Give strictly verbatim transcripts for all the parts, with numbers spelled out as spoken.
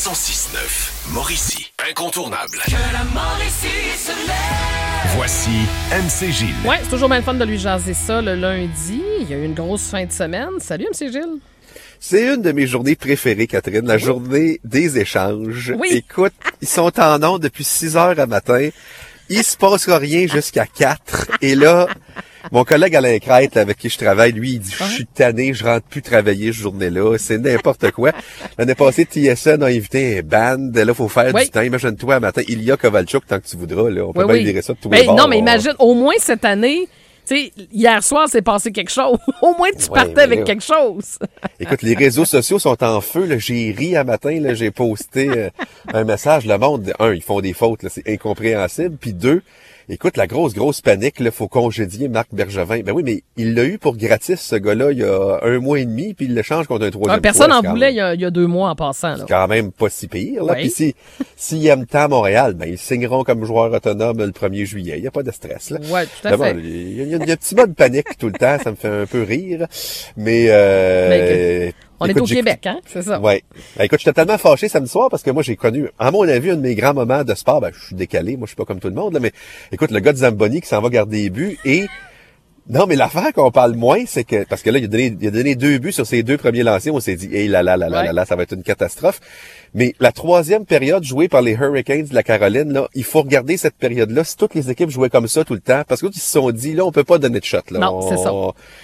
cent six neuf, Mauricie, incontournable. Que la Mauricie se lève. Voici M C Gilles. Ouais, c'est toujours bien le fun de lui jaser ça le lundi. Il y a eu une grosse fin de semaine. Salut M C Gilles. C'est une de mes journées préférées, Catherine, la oui. journée des échanges. Oui. Écoute, ils sont en ondes depuis six heures à matin. Il se passera rien jusqu'à quatre. Et là, mon collègue Alain Crête, avec qui je travaille, lui, il dit, je suis tanné, je rentre plus travailler cette journée-là. C'est n'importe quoi. L'année passée, T S N a invité un band. Là, faut faire oui. du temps. Imagine-toi, matin, il y a Kovalchuk tant que tu voudras, là. On peut oui, bien oui. virer ça de tous mais les bords. Non, mais imagine, au moins cette année, tu sais, hier soir, c'est passé quelque chose. Au moins, tu ouais, partais avec là, quelque chose. Écoute, les réseaux sociaux sont en feu. Là. J'ai ri à matin. Là. J'ai posté euh, un message. Le monde, un, ils font des fautes. Là. C'est incompréhensible. Puis deux, écoute, la grosse, grosse panique. Il faut congédier Marc Bergevin. Ben oui, mais il l'a eu pour gratis, ce gars-là, il y a un mois et demi. Puis il l'échange contre un troisième. Ah, personne n'en voulait il y, a, il y a deux mois en passant. Là. C'est quand même pas si pire. Là. Oui. Puis si, s'ils aiment tant Montréal, ben ils signeront comme joueur autonome le premier juillet. Il n'y a pas de stress. Là. Ouais, tout à D'abord, fait. Il y, a, il y a un petit mode panique tout le temps. Ça me fait un peu rire. Mais... Euh, mais on écoute, est au Québec, hein? C'est ça. Ouais. Ben, écoute, j'étais tellement fâché samedi soir parce que moi, j'ai connu, à mon avis, un de mes grands moments de sport. Ben, je suis décalé. Moi, je suis pas comme tout le monde, là, mais écoute, le gars de Zamboni qui s'en va garder les buts et, non, mais l'affaire qu'on parle moins, c'est que, parce que là, il a donné, il a donné deux buts sur ses deux premiers lancers. On s'est dit, hey, là, là, là, là, ouais. là, là, ça va être une catastrophe. Mais la troisième période jouée par les Hurricanes de la Caroline, là, il faut regarder cette période-là. Si toutes les équipes jouaient comme ça tout le temps, parce que ils se sont dit, là, on peut pas donner de shot, là. Non, on, c'est ça.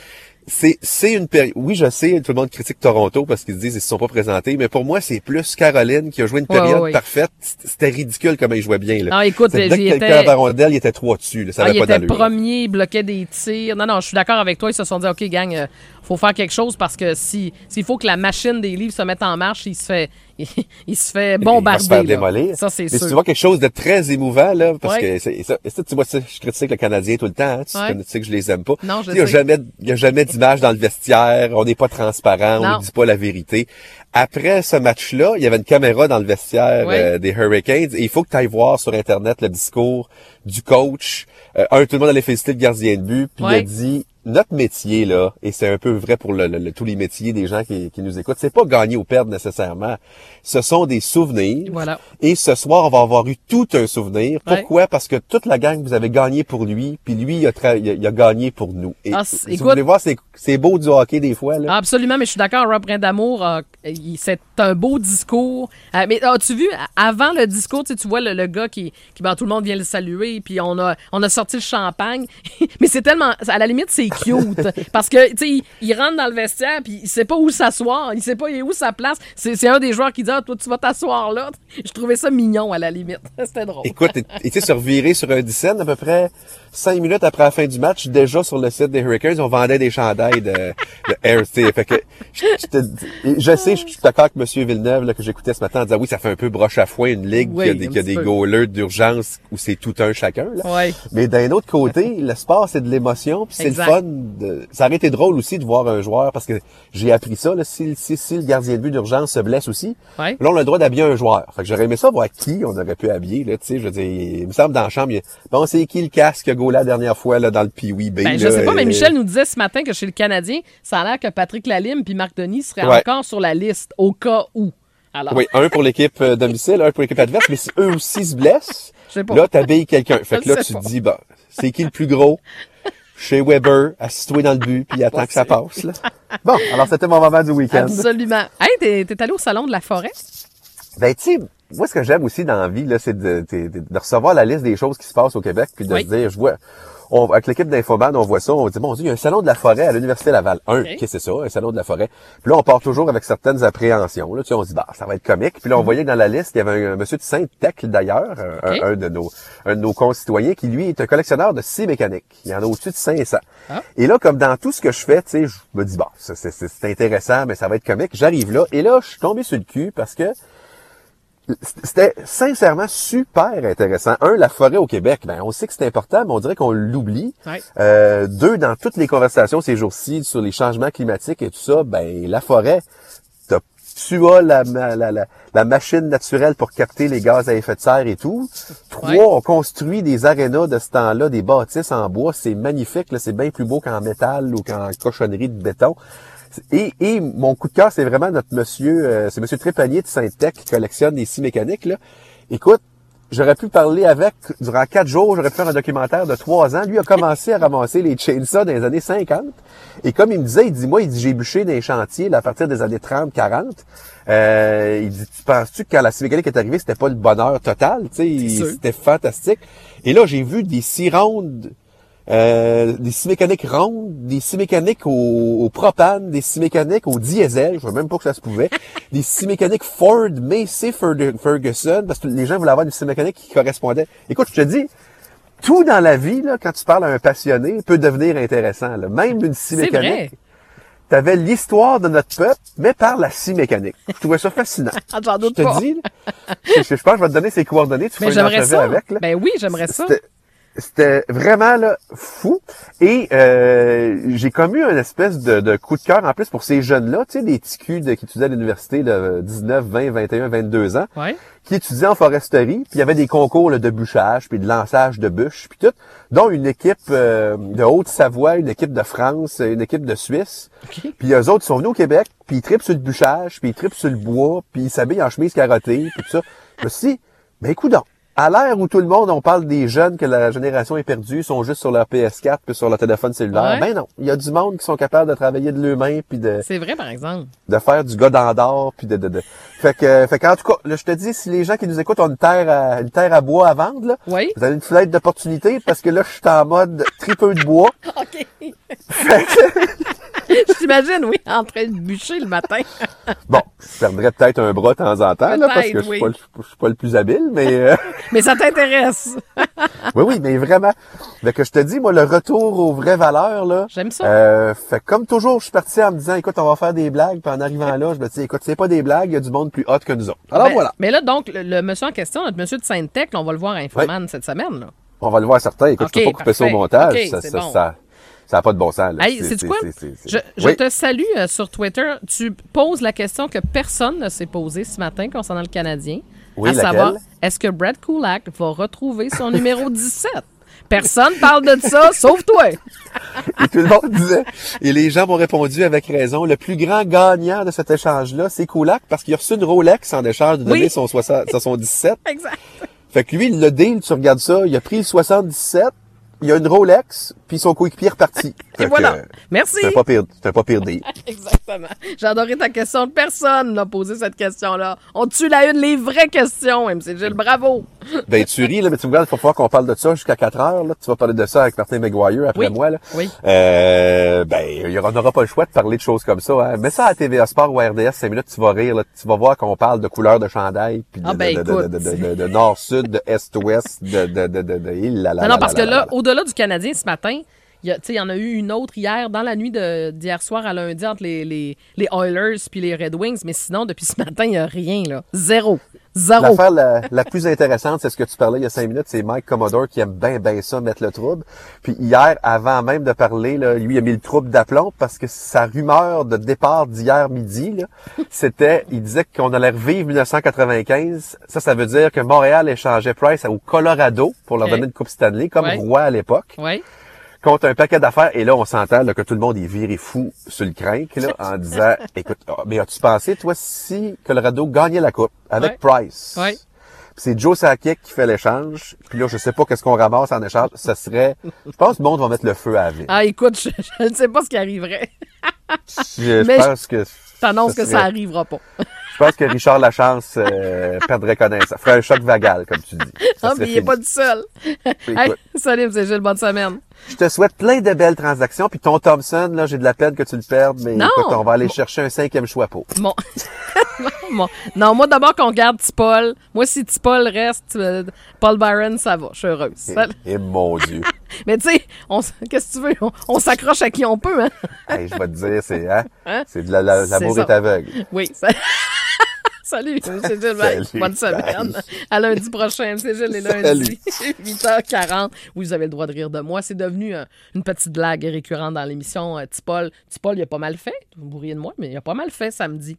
C'est, c'est une période. Oui, je sais, tout le monde critique Toronto parce qu'ils se disent ils se sont pas présentés, mais pour moi, c'est plus Caroline qui a joué une période ouais, ouais. parfaite. C'était ridicule comment il jouait bien, là. Non, écoute, dès que quelqu'un était... avait rondelle, il était trois dessus, là. Ça ah, avait il pas était d'allure. premier, il bloquait des tirs. Non, non, je suis d'accord avec toi. Ils se sont dit, OK, gang, euh, faut faire quelque chose parce que si, s'il faut que la machine des livres se mette en marche, il se fait, il, il se fait bombarder. Il va se faire démolir. Ça, c'est mais sûr. si tu vois quelque chose de très émouvant, là, parce ouais. que c'est, ça, ça, tu vois, ça, je critique le Canadien tout le temps, hein, tu, ouais. tu sais que je les aime pas. Non, je il y a sais. jamais, il y a jamais d'image dans le vestiaire, on n'est pas transparent, non. on ne dit pas la vérité. Après ce match-là, il y avait une caméra dans le vestiaire ouais. euh, des Hurricanes et il faut que tu ailles voir sur Internet le discours du coach. Euh, un, tout le monde allait féliciter le gardien de but, puis ouais. il a dit notre métier, là, et c'est un peu vrai pour le, le, le, tous les métiers des gens qui, qui nous écoutent, c'est pas gagner ou perdre nécessairement. Ce sont des souvenirs. Voilà. Et ce soir, on va avoir eu tout un souvenir. Ouais. Pourquoi? Parce que toute la gang, vous avez gagné pour lui, puis lui, il a, tra- il a, il a gagné pour nous. Et ah, si écoute, vous voulez voir, c'est, c'est beau du hockey des fois, là. Absolument, mais je suis d'accord, Rob Brindamour, euh, c'est un beau discours. Euh, mais as-tu vu, avant le discours, tu, sais, tu vois le, le gars qui, qui ben, tout le monde vient le saluer, puis on a, on a sorti le champagne. Mais c'est tellement, à la limite, c'est cute. Parce que, tu sais, il, il rentre dans le vestiaire, puis il sait pas où s'asseoir, il sait pas où sa place. C'est, c'est un des joueurs qui dit, ah, toi, tu vas t'asseoir là. Je trouvais ça mignon, à la limite. C'était drôle. Écoute, et tu sais, se revirer sur un dix-sept, à peu près cinq minutes après la fin du match, déjà sur le site des Hurricanes, on vendait des chandails de, de Air, tu sais. Fait que, je, je, te, je sais, je suis d'accord avec M. Villeneuve, là, que j'écoutais ce matin, en disant, oui, ça fait un peu broche à foin, une ligue oui, qui a des, qui a des goalers d'urgence où c'est tout un chacun, là. Oui. Mais d'un autre côté, le sport, c'est de l'émotion, puis c'est exact. le fun de, ça aurait été drôle aussi de voir un joueur, parce que j'ai appris ça, là, si, si, si le gardien de but d'urgence se blesse aussi, oui. là, on a le droit d'habiller un joueur. Fait que j'aurais aimé ça voir qui on aurait pu habiller, là, tu sais, je veux dire, il me semble dans la chambre, il y a, bon, c'est qui le casque qui a gaulé la dernière fois, là, dans le Pee-Wee B, ben, là, je sais pas, et... mais Michel nous disait ce matin que chez le Canadien, ça a l'air que Patrick Lalime puis Marc Denis seraient ouais. encore sur la liste, au cas où. Alors. Oui, un pour l'équipe domicile, un pour l'équipe adverse, mais si eux aussi se blessent, pas. là, t'habilles quelqu'un. Fait que là, tu pas. te dis, bah, c'est qui le plus gros? Chez Weber, assis-toi dans le but, puis attends que ça passe, là. Bon, alors c'était mon moment du week-end. Absolument. Hey, t'es, t'es allé au Salon de la Forêt? Ben, tu sais, moi, ce que j'aime aussi dans la vie, là, c'est de, de, de recevoir la liste des choses qui se passent au Québec, puis de oui. se dire, je vois, on, avec l'équipe d'Infoman, on voit ça, on dit, bon Dieu, il y a un salon de la forêt à l'Université Laval. Un, okay. qu'est-ce que c'est ça, un salon de la forêt? Puis là, on part toujours avec certaines appréhensions. Là, tu sais, on se dit, bah, ça va être comique. Puis là, on voyait que dans la liste, il y avait un, un monsieur de Sainte-Tecle, d'ailleurs, okay. un, un de nos, un de nos concitoyens, qui, lui, est un collectionneur de scie mécanique. Il y en a au-dessus de cinq cents. Ah. Et là, comme dans tout ce que je fais, tu sais, je me dis, bah, c'est, c'est, c'est intéressant, mais ça va être comique. J'arrive là, et là, je suis tombé sur le cul parce que c'était sincèrement super intéressant. Un, la forêt au Québec, ben on sait que c'est important, mais on dirait qu'on l'oublie. Ouais. Euh, deux, dans toutes les conversations ces jours-ci sur les changements climatiques et tout ça, ben la forêt, t'as, tu as la, la, la, la machine naturelle pour capter les gaz à effet de serre et tout. Trois, ouais. on construit des arénas de ce temps-là, des bâtisses en bois, c'est magnifique, là, c'est bien plus beau qu'en métal ou qu'en cochonnerie de béton. Et, et mon coup de cœur, c'est vraiment notre monsieur, euh, c'est monsieur Trépanier de Sainte-Tech qui collectionne des scies mécaniques, là. Écoute, j'aurais pu parler avec durant quatre jours, j'aurais pu faire un documentaire de trois ans. Lui a commencé à ramasser les chainsaws dans les années cinquante. Et comme il me disait, il dit, moi, il dit, j'ai bûché dans les chantiers là, à partir des années trente, quarante. Euh, il dit, tu penses-tu que quand la scie mécanique est arrivée, c'était pas le bonheur total? Tu sais, c'était fantastique. Et là, j'ai vu des scies rondes, euh, des scies mécaniques rondes, des scies mécaniques au, au propane, des scies mécaniques au diesel, je ne savais même pas que ça se pouvait, des scies mécaniques Ford, Massey Ferguson, parce que les gens voulaient avoir une scie mécanique qui correspondait. Écoute, je te dis, tout dans la vie, là, quand tu parles à un passionné, peut devenir intéressant. Là. Même une scie mécanique. Tu avais l'histoire de notre peuple, mais par la scie mécanique. Je trouvais ça fascinant. Ah, j'en doute je te pas. dis, je, je pense que je vais te donner ses coordonnées, tu mais feras une j'aimerais entrevue ça. avec. Là. Ben oui, j'aimerais ça. C'était, c'était vraiment là fou. Et euh, j'ai comme eu une espèce de, de coup de cœur en plus pour ces jeunes-là, tu sais, des petits culs de, qui étudiaient à l'université de dix-neuf, vingt, vingt et un, vingt-deux ans, Ouais. qui étudiaient en foresterie, puis il y avait des concours là, de bûchage, puis de lançage de bûches, puis tout, dont une équipe euh, de Haute-Savoie, une équipe de France, une équipe de Suisse. Okay. Puis eux autres sont venus au Québec, puis ils trippent sur le bûchage, puis ils trippent sur le bois, puis ils s'habillent en chemise carottée, puis tout ça. Je me suis dit, ben écoute donc, à l'ère où tout le monde, on parle des jeunes que la génération est perdue, sont juste sur leur P S quatre puis sur leur téléphone cellulaire. Ouais. Ben non, il y a du monde qui sont capables de travailler de leurs-mains puis de C'est vrai, par exemple. de faire du gars d'andor puis de, de de fait que fait qu'en tout cas, là, je te dis, si les gens qui nous écoutent ont une terre à, une terre à bois à vendre là, Oui. vous avez une fenêtre d'opportunité parce que là, je suis en mode tripeux de bois. OK. Fait que, Je t'imagine, oui, en train de bûcher le matin. bon, je perdrais peut-être un bras de temps en temps là, parce que Peut-être, je suis oui. pas, le- je suis pas le plus habile, mais euh, Mais ça t'intéresse. oui, oui, mais vraiment. Fait que je te dis, moi, le retour aux vraies valeurs, là. J'aime ça. Euh, fait que comme toujours, je suis parti en me disant, écoute, on va faire des blagues, puis en arrivant là, je me dis, écoute, c'est pas des blagues, il y a du monde plus hot que nous autres. Alors Ben, voilà. Mais là, donc, le, le monsieur en question, notre monsieur de Sainte-Tech, là, on va le voir à Infoman cette semaine. Là. On va le voir certain. Écoute, Ok, je peux pas couper ça au parfait. montage. Ok, ça, c'est ça, bon. ça, ça a pas de bon sens, là. Hey, C'est- sais-tu c'est- quoi? c'est- c'est- c'est- Je, je Oui. te salue euh, sur Twitter. Tu poses la question que personne ne s'est posée ce matin concernant le Canadien. Oui, à laquelle? savoir, est-ce que Brad Kulak va retrouver son numéro dix-sept? Personne parle de ça, sauf toi. Et tout le monde disait, et les gens m'ont répondu avec raison, le plus grand gagnant de cet échange-là, c'est Kulak, parce qu'il a reçu une Rolex en échange de donner Oui. son, soixante, son dix-sept. Exact. Fait que lui, le deal, tu regardes ça, il a pris le soixante-dix-sept, il a une Rolex, puis son coéquipier est reparti. Fait Et que, voilà. euh, Merci. C'est un pas pire, c'est un pas pire deal. Exactement. J'ai adoré ta question. Personne n'a posé cette question-là. On tue la une, les vraies questions, M C Gilles. Bravo. Ben, tu ris, là, mais tu me regardes, il va falloir qu'on parle de ça jusqu'à quatre heures, là. Tu vas parler de ça avec Martin McGuire après Oui. moi, là. Oui. Euh, ben, il y aura- on n'aura pas le choix de parler de choses comme ça, hein. Mets ça à T V A Sport ou à R D S, cinq minutes, tu vas rire, là. Tu vas voir qu'on parle de couleur de chandail, puis de, Ah, ben, de, de, écoute. de, de, de, de nord-sud, de est-ouest, de, de, de, de, de, il la, la, Non, la, non, parce la, que la, là, la. au-delà du Canadien, ce matin, il y, a, tu sais, il y en a eu une autre hier, dans la nuit de- d'hier soir à lundi, entre les, les, les Oilers puis les Red Wings. Mais sinon, depuis ce matin, il n'y a rien, là. Zéro. Zéro. L'affaire la, la plus intéressante, c'est ce que tu parlais il y a cinq minutes, c'est Mike Commodore qui aime bien, bien ça, mettre le trouble. Puis hier, avant même de parler, là, lui, il a mis le trouble d'aplomb parce que sa rumeur de départ d'hier midi, là, c'était, il disait qu'on allait revivre dix-neuf cent quatre-vingt-quinze. Ça, ça veut dire que Montréal échangeait Price au Colorado pour leur Ok. donner une Coupe Stanley, comme Ouais. roi à l'époque, Oui. contre un paquet d'affaires. Et là, on s'entend là, que tout le monde est viré fou sur le crinque, là, en disant, écoute, ah, mais as-tu pensé, toi, si Colorado gagnait la Coupe avec Ouais. Price? Ouais. Puis c'est Joe Sakic qui fait l'échange. Puis là, je sais pas qu'est-ce qu'on ramasse en échange. Ça serait... Je pense que le monde va mettre le feu à la ville. Ah, écoute, je, je ne sais pas ce qui arriverait. Je, je mais pense que... T'annonces que serait- ça arrivera pas. Je pense que Richard Lachance euh, perdrait connaissance. Ferait un choc vagal, comme tu dis. Ça Ah, serait mais il n'est fini. pas du seul. Hey, salut, M. Gilles, bonne semaine. Je te souhaite plein de belles transactions. Puis ton Thompson, là, j'ai de la peine que tu le perdes. Mais Non. écoute, on va aller chercher un cinquième choix pour. Bon. Bon. Non, moi, d'abord qu'on garde Tipol. Moi, si Tipol reste, euh, Paul Byron, ça va. Je suis heureuse. Et, Ça- et mon Dieu. Mais tu sais, on s- qu'est-ce que tu veux? On, on s'accroche à qui on peut, hein? Hey, je vais te dire, c'est... Hein? Hein? C'est de la, la- C'est l'amour ça. est aveugle. Oui. ça- Salut, M. Gilles. Bye. Salut, Bonne semaine. À lundi prochain, M. Gilles, les lundis, huit heures quarante. Oui, vous avez le droit de rire de moi. C'est devenu euh, une petite blague récurrente dans l'émission euh, Tipol. Tipol, il a pas mal fait. Vous bourriez de moi, mais il a pas mal fait samedi.